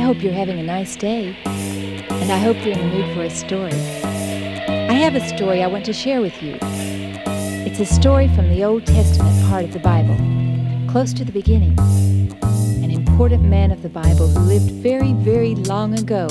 hope you're having a nice day, and I hope you're in the mood for a story. I have a story I want to share with you. It's a story from the Old Testament part of the Bible, close to the beginning. An important man of the Bible who lived very, very long ago.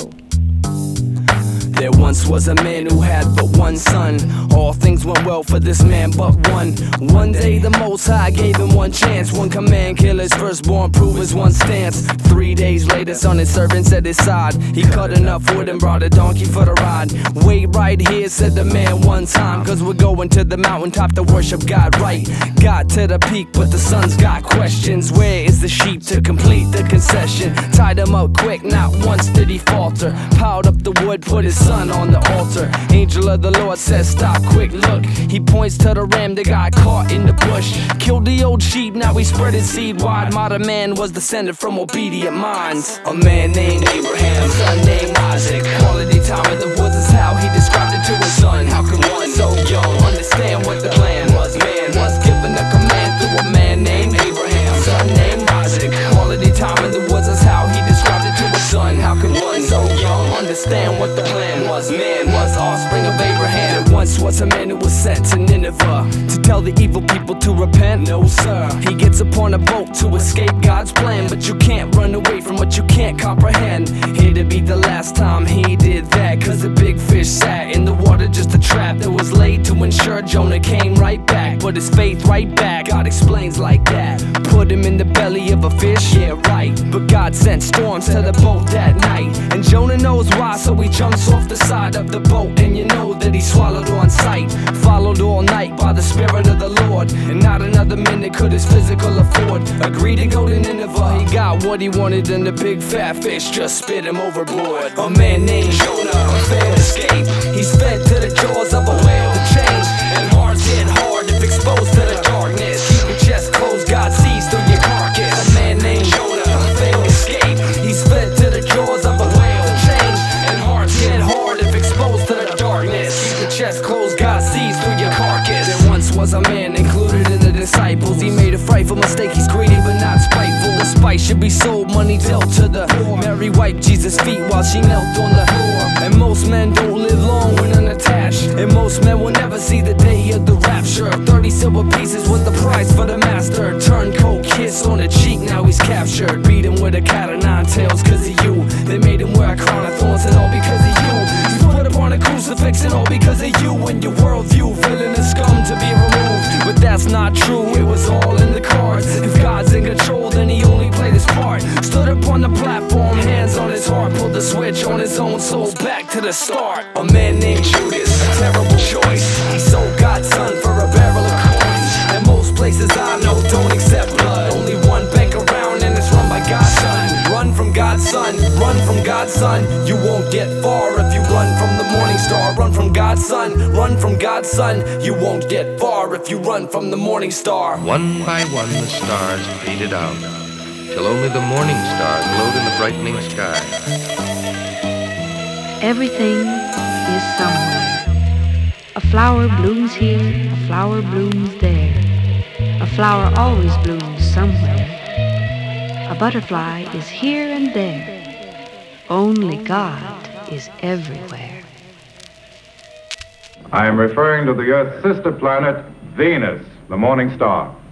There once was a man who had but one son. All things went well for this man but one. One day the Most High gave him one chance. One command, kill his firstborn, prove his one stance. 3 days later, son and servants at his side. He cut enough wood and brought a donkey for the ride. Wait right here, said the man one time, cause we're going to the mountaintop to worship God right. Got to the peak, but the son's got questions. Where is the sheep to complete the concession? Tied him up quick, not once did he falter. Piled up the wood, put his son on the altar. Angel of the Lord says stop, quick look. He points to the ram that got caught in the bush. Killed the old sheep, now he spread his seed wide. Modern man was descended from obedient minds. A man named Abraham, son named Isaac. Quality time in the woods is how he described it to his son. How can one so young understand what the plan was? Man was given a command through a man named Abraham, son named Isaac. Quality time in the woods is how he described it to his son. How can one so young understand what the plan was? Man was offspring of Abraham. There once was a man who was sent to Nineveh to tell the evil people to repent. No sir, he gets upon a boat to escape God's plan. But you can't run away from what you can't comprehend. Here to be the last time he did that, cause a big fish sat in the water, just a trap that was laid to ensure Jonah came right back. But his faith right back, God explains like that. Put him in the belly of a fish, yeah right. But God sent storms to the boat that night, and Jonah knows why, so he jumps off the side of the boat. And you know that he swallowed on sight, followed all night by the Spirit of the Lord. And not another minute could his physical afford. Agreed to go to Nineveh, he got what he wanted, and the big fat fish just spit him overboard. A man named Jonah failed escape. He's fed to the jaws of a whale to change, and hearts get hard if exposed to the darkness. Keep your chest closed, God sees through your carcass. A man named Jonah failed escape. He's fed to the jaws of a whale to change, and hearts get hard if exposed to the darkness. Keep your chest closed, God sees through your carcass. There once was a man included in the disciples. He made a frightful mistake, he's greedy but not spiteful. The spice should be sold, money dealt to the poor. Mary wiped Jesus' feet while she knelt on the floor. And most men don't live long when unattached, and most men will never see the day of the rapture. 30 silver pieces was the price for the master. Turncoat kiss on the cheek, now he's captured. Beat him with a cat of nine tails cause of you. They made him wear a crown of thorns, and all because of you. He's put up on a crucifix, and all because of you. And your worldview, villain and scum to be removed. But that's not true, it was all in the cards. If God's in control, then he only played his part. Stood up on the platform, hands on his heart, pulled the switch on his own soul, back to the start. A man named Judas, a terrible choice. He sold God's son for a barrel of coins. And most places I know don't accept blood. Only one bank around, and it's run by God's son. Run from God's son, run from God's son. You won't get far if you run from the morning star. Run from God's son, run from God's son. You won't get far if you run from the morning star. One by one the stars faded out, till only the morning star glowed in the brightening sky. Everything is somewhere. A flower blooms here, a flower blooms there. A flower always blooms somewhere. A butterfly is here and there. Only God is everywhere. I am referring to the Earth's sister planet, Venus, the morning star.